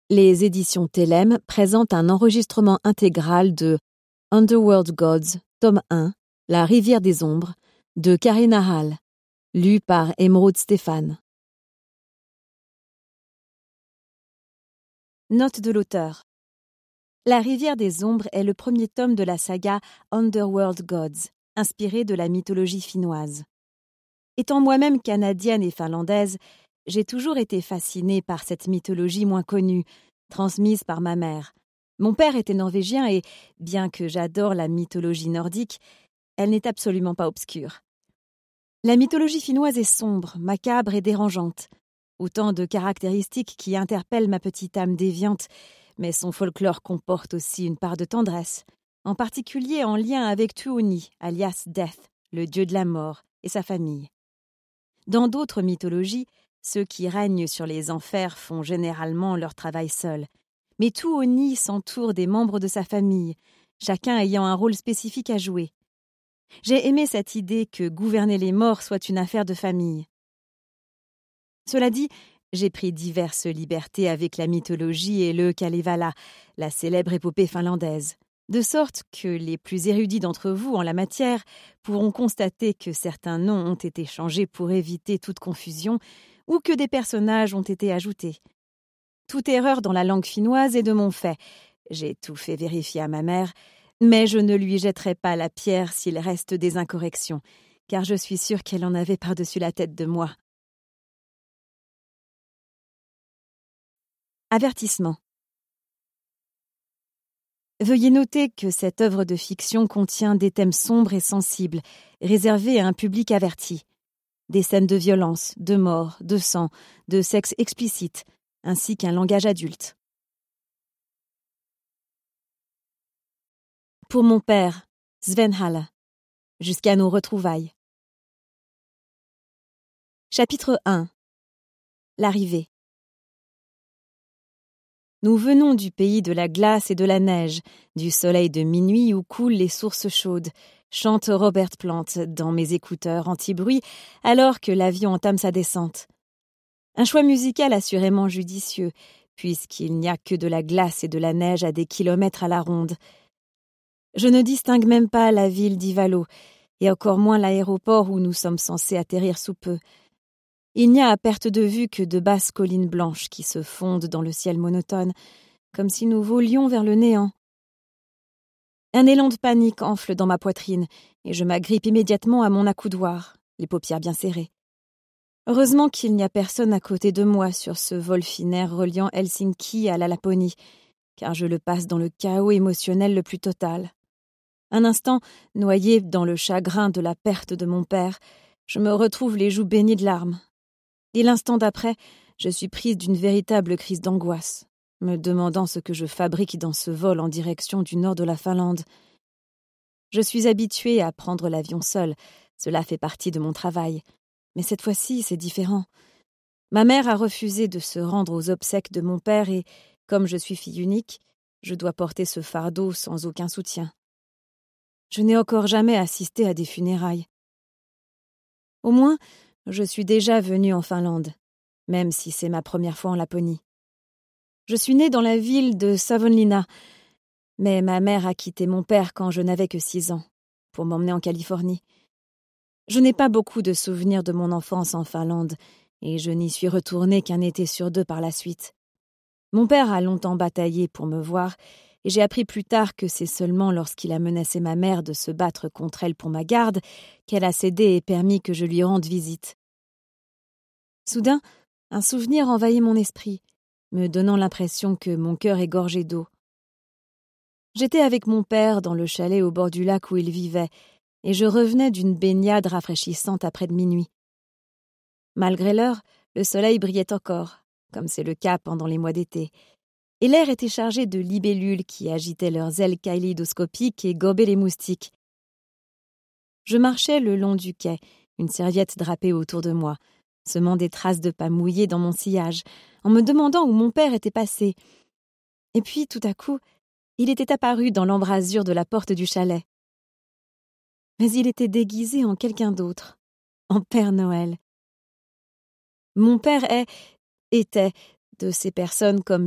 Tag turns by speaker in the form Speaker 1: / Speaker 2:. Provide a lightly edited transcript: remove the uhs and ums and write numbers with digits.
Speaker 1: Les éditions Thelem présentent un enregistrement intégral de Underworld Gods, tome 1, La rivière des ombres, de Karina Hall, lu par Émeraude Stéphane. Note de l'auteur. La rivière des ombres est le premier tome de la saga Underworld Gods, inspirée de la mythologie finnoise. Étant moi-même canadienne et finlandaise, j'ai toujours été fascinée par cette mythologie moins connue, transmise par ma mère. Mon père était norvégien et, bien que j'adore la mythologie nordique, elle n'est absolument pas obscure. La mythologie finnoise est sombre, macabre et dérangeante. Autant de caractéristiques qui interpellent ma petite âme déviante, mais son folklore comporte aussi une part de tendresse, en particulier en lien avec Tuoni, alias Death, le dieu de la mort, et sa famille. Dans d'autres mythologies, ceux qui règnent sur les enfers font généralement leur travail seuls. Mais Tuoni s'entoure des membres de sa famille, chacun ayant un rôle spécifique à jouer. J'ai aimé cette idée que gouverner les morts soit une affaire de famille. Cela dit, j'ai pris diverses libertés avec la mythologie et le Kalevala, la célèbre épopée finlandaise, de sorte que les plus érudits d'entre vous en la matière pourront constater que certains noms ont été changés pour éviter toute confusion ou que des personnages ont été ajoutés. Toute erreur dans la langue finnoise est de mon fait. J'ai tout fait vérifier à ma mère, mais je ne lui jetterai pas la pierre s'il reste des incorrections, car je suis sûre qu'elle en avait par-dessus la tête de moi. Avertissement. Veuillez noter que cette œuvre de fiction contient des thèmes sombres et sensibles, réservés à un public averti. Des scènes de violence, de mort, de sang, de sexe explicite, ainsi qu'un langage adulte. Pour mon père, Sven Halle, jusqu'à nos retrouvailles. Chapitre 1. L'arrivée. Nous venons du pays de la glace et de la neige, du soleil de minuit où coulent les sources chaudes, chante Robert Plant dans mes écouteurs anti-bruit alors que l'avion entame sa descente. Un choix musical assurément judicieux, puisqu'il n'y a que de la glace et de la neige à des kilomètres à la ronde. Je ne distingue même pas la ville d'Ivalo, et encore moins l'aéroport où nous sommes censés atterrir sous peu. Il n'y a à perte de vue que de basses collines blanches qui se fondent dans le ciel monotone, comme si nous volions vers le néant. Un élan de panique enfle dans ma poitrine, et je m'agrippe immédiatement à mon accoudoir, les paupières bien serrées. Heureusement qu'il n'y a personne à côté de moi sur ce vol finaire reliant Helsinki à la Laponie, car je le passe dans le chaos émotionnel le plus total. Un instant, noyé dans le chagrin de la perte de mon père, je me retrouve les joues baignées de larmes. Et l'instant d'après, je suis prise d'une véritable crise d'angoisse, me demandant ce que je fabrique dans ce vol en direction du nord de la Finlande. Je suis habituée à prendre l'avion seule, cela fait partie de mon travail. Mais cette fois-ci, c'est différent. Ma mère a refusé de se rendre aux obsèques de mon père et, comme je suis fille unique, je dois porter ce fardeau sans aucun soutien. Je n'ai encore jamais assisté à des funérailles. Au moins, je suis déjà venue en Finlande, même si c'est ma première fois en Laponie. Je suis née dans la ville de Savonlinna, mais ma mère a quitté mon père quand je n'avais que 6 ans, pour m'emmener en Californie. Je n'ai pas beaucoup de souvenirs de mon enfance en Finlande, et je n'y suis retournée qu'un été sur 2 par la suite. Mon père a longtemps bataillé pour me voir, et j'ai appris plus tard que c'est seulement lorsqu'il a menacé ma mère de se battre contre elle pour ma garde qu'elle a cédé et permis que je lui rende visite. Soudain, un souvenir envahit mon esprit, me donnant l'impression que mon cœur est gorgé d'eau. J'étais avec mon père dans le chalet au bord du lac où il vivait, et je revenais d'une baignade rafraîchissante après de minuit. Malgré l'heure, le soleil brillait encore, comme c'est le cas pendant les mois d'été, et l'air était chargé de libellules qui agitaient leurs ailes kaléidoscopiques et gobaient les moustiques. Je marchais le long du quai, une serviette drapée autour de moi, semant des traces de pas mouillées dans mon sillage, en me demandant où mon père était passé. Et puis, tout à coup, il était apparu dans l'embrasure de la porte du chalet. Mais il était déguisé en quelqu'un d'autre, en Père Noël. Mon père était de ces personnes comme